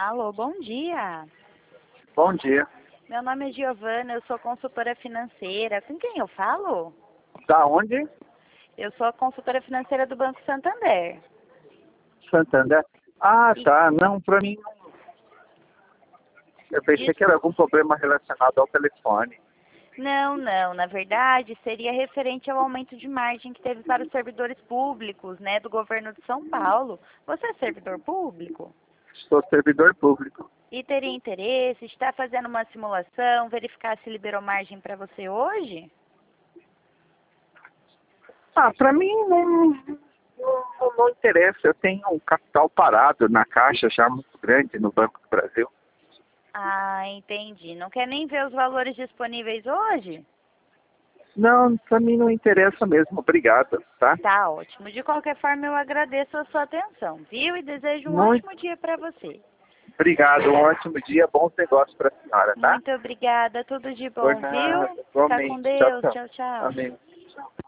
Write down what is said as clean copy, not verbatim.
Alô, bom dia. Bom dia. Meu nome é Giovana, eu sou consultora financeira. Com quem eu falo? Da onde? Eu sou a consultora financeira do Banco Santander. Santander. Ah, E- tá. Não, pra mim não. Eu pensei que era algum problema relacionado ao telefone. Não, não. Na verdade, seria referente ao aumento de margem que teve para os servidores públicos, né, do governo de São Paulo. Você é servidor público? Sou servidor público. E teria interesse de estar fazendo uma simulação, verificar se liberou margem para você hoje? Ah, pra mim não interessa. Eu tenho um capital parado na caixa já muito grande no Banco do Brasil. Ah, entendi. Não quer nem ver os valores disponíveis hoje? Não, pra mim não interessa mesmo. Obrigado, tá? Tá ótimo. De qualquer forma, eu agradeço a sua atenção, viu? E desejo um Muito ótimo dia para você. obrigado. Um ótimo dia. Bons negócios pra senhora, tá? Muito obrigada. Tudo de Por bom, nada. viu? Fica com Igualmente. Tchau, Deus. tchau. Tchau, tchau. Amém.